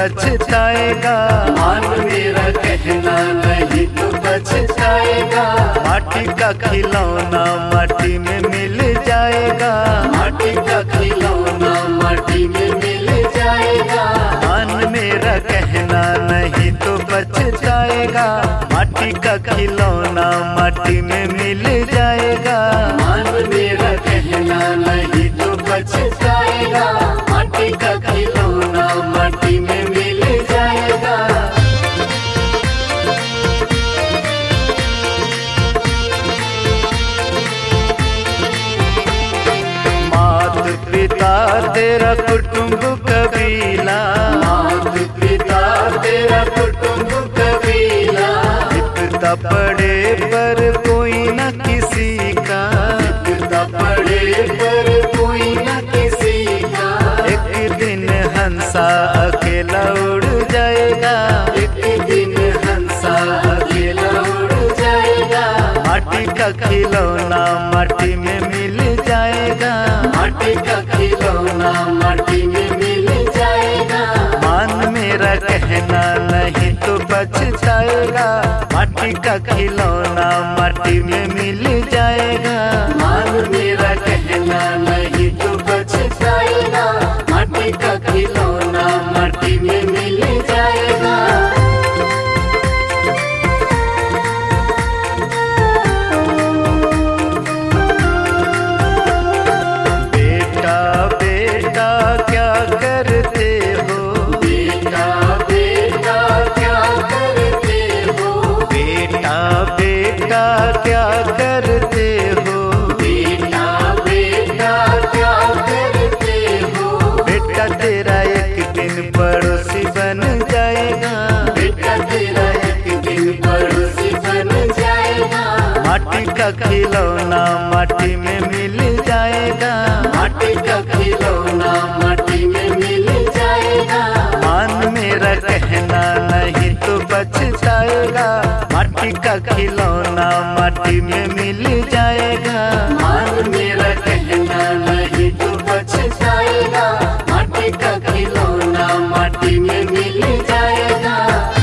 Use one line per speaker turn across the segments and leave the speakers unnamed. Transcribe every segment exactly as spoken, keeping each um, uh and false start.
पछताएगा।
मान मेरा कहना नहीं तो पछताएगा।
माटी का खिलौना माटी में मिल जाएगा।
माटी का खिलौना माटी में मिल जाएगा।
मान मेरा कहना नहीं तो पछताएगा। माटी का खिलौना माटी में मिल जाएगा।
मान मेरा कहना नहीं तो पछताएगा। माटी का खिलौना माटी में मिल जाएगा।
मात पिता तेरा कुटुंब कबीला।
मात पिता तेरा कुटुंब कबीला।
विपदा पड़े पर कोई न किसी का।
विपदा पड़े पर कोई न किसी का।
एक दिन हंसा अकेला उड़ जाएगा।
एक दिन हंसा अकेला उड़ जाएगा।
माटी का खिलौना माटी में मिल जाएगा।
माटी का खिलौना माटी में मिल जाएगा।
मान मेरा कहना नहीं तो पछताएगा। माटी का खिलौना माटी में मिल जाएगा।
मान मेरा कहना नहीं तो पछताएगा। माटी का खिलौना माटी में मिल जाएगा।
बेटा बेटा क्या करते हो।
बेटा बेटा क्या करते हो।
बेटा बेटा क्या करते हो।
बेटा बेटा क्या करते हो।
बेटा तेरा एक दिन पड़ोसी बन जाएगा।
बेटा तेरा एक दिन पड़ोसी बन जाएगा।
माटी का खिलौना माटी में मिल जाएगा।
माटी का खिलौना माटी में मिल जाएगा।
मान मेरा कहना नहीं तो पछताएगा। माटी का खिलौना माटी में मिल जाएगा।
मान मेरा कहना नहीं तो पछताएगा। माटी का खिलौना माटी में मिल जाएगा।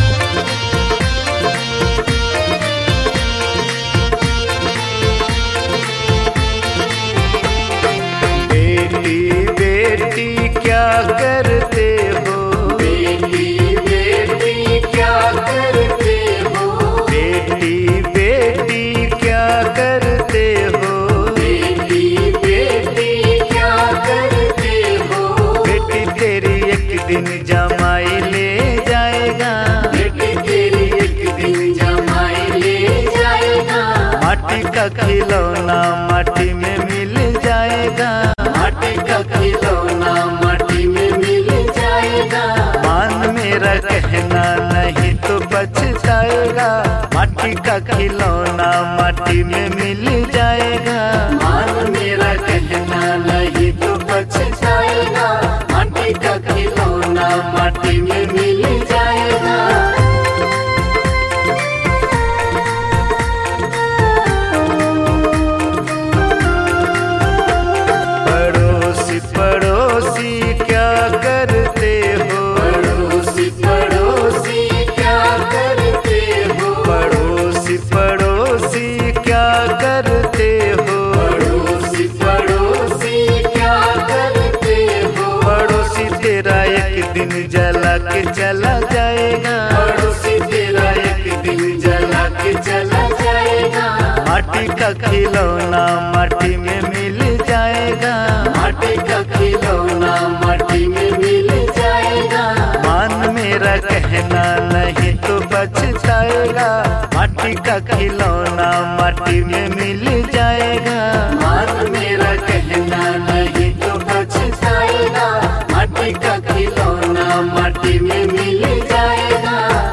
बेटी बेटी क्या करते हो।
बेटी बेटी क्या करते हो।
बेटी बेटी क्या करते हो।
बेटी बेटी क्या करते हो।
बेटी तेरी एक दिन जमाई ले जाएगा।
बेटी तेरी एक दिन जमाई ले जाएगा।
माटी का खिलौना माटी में मिल जाएगा।
माटी का खिलौना माटी में मिल जाएगा।
मान मेरा कहना नहीं तो पछताएगा। माटी का खिलौना माटी में मिल जाएगा।
मान मेरा कहना नहीं तो पछताएगा। माटी का खिलौना माटी में मिल जाएगा।
पड़ोसी पड़ोसी क्या करते हो।
पड़ोसी पड़ोसी क्या करते हो।
पड़ोसी पड़ोसी क्या करते हो।
पड़ोसी पड़ोसी क्या करते हो।
पड़ोसी तेरा एक दिन जला के चला जाएगा।
पड़ोसी तेरा एक दिन जला के चला जाएगा।
माटी का खिलौना माटी में मिल जाएगा।
माटी का खिलौना माटी में मिल जाएगा।
मान मेरा कहना नहीं तो पछताएगा। माटी का खिलौना माटी में मिल जाएगा।
मान मेरा कहना नहीं तो पछताएगा। माटी का खिलौना माटी में मिल जाएगा।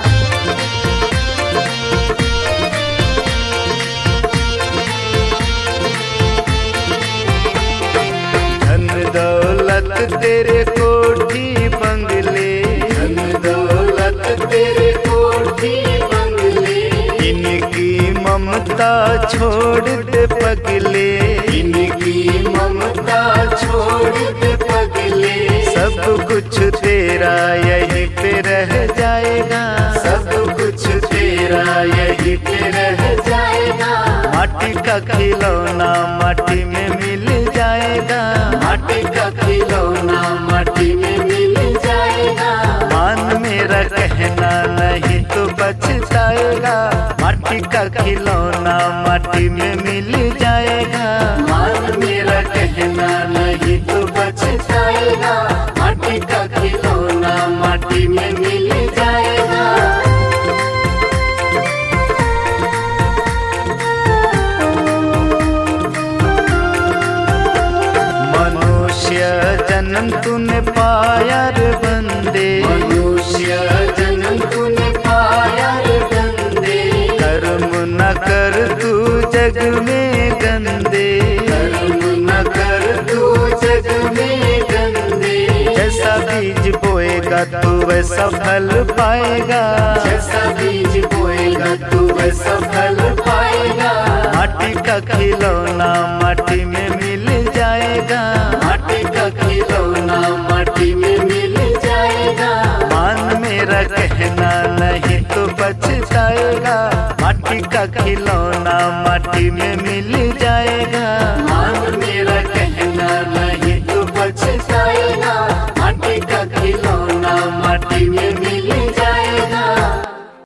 धन दौलत तेरे कोठी बंगले।
धन दौलत तेरे कोठी बंगले।
इनकी ममता छोड़ दे पगले।
इनकी की ममता छोड़ दे पगले,
सब कुछ तेरा यहीं पे रह जाएगा,
सब कुछ तेरा यहीं पे रह जाएगा।
माटी का खिलौना माटी में मिल जाएगा,
माटी का खिलौना माटी में मिल जाएगा।
मान मेरा कहना नहीं तो पछताएगा, माटी का खिलौना माटी में मिल जाएगा।
मान मेरा कहना नहीं तो पछताएगा, माटी का खिलौना माटी में मिल जाएगा।
मनुष्य जन्म तूने पाया रे बंदे,
मनुष्य जन्म तूने पाया रे बंदे,
कर्म न कर तू जग में गंदे,
कर्म न कर तू जग में गंदे।
जैसा बीज बोएगा तू वैसा फल पाएगा,
जैसा बीज बोएगा तू वैसा फल पाएगा।
माटी का खिलौना माटी में मिल जाएगा,
माटी का खिलौना माटी में मिल जाएगा।
मान मेरा कहना नहीं तो पछताएगा, माटी का खिलौना माटी में मिल